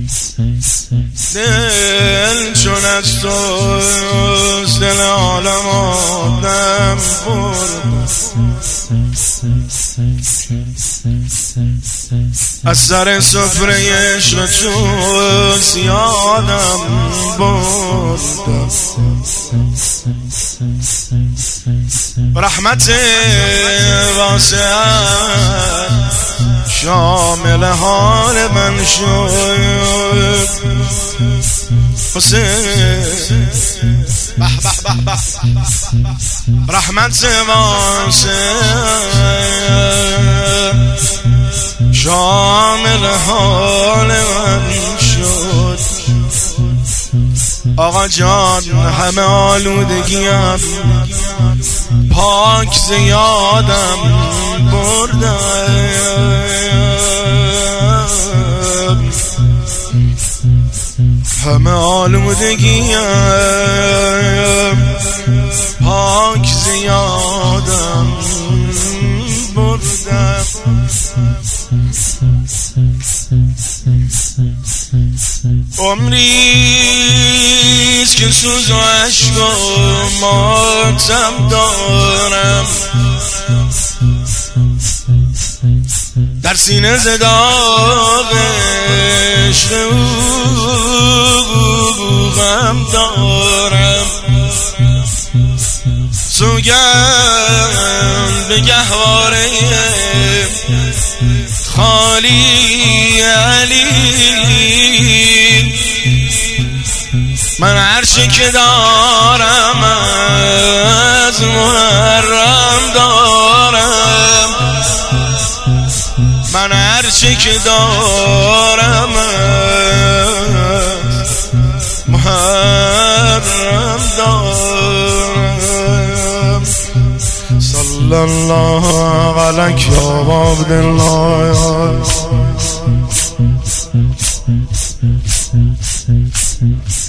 دل چون از توست دل عالم آدم برد از سر سفره عشق توست یادم برد رحمت واسعت شامل حال من شد حسین رحمت واسعت شامل حال من شد آقا جان همه آلودگیم پاک زیادم بردم همه آلودگیم پاک زیادم بردم عمریست که سوز و عشق و ماتم دارم در سینه زداغ عشق او غم دارم سوگند به گهواره خالی علی من عرشی که دارم از محرم دارم من عرشی که دارم از محرم دارم صلی الله علیک یا عبدالله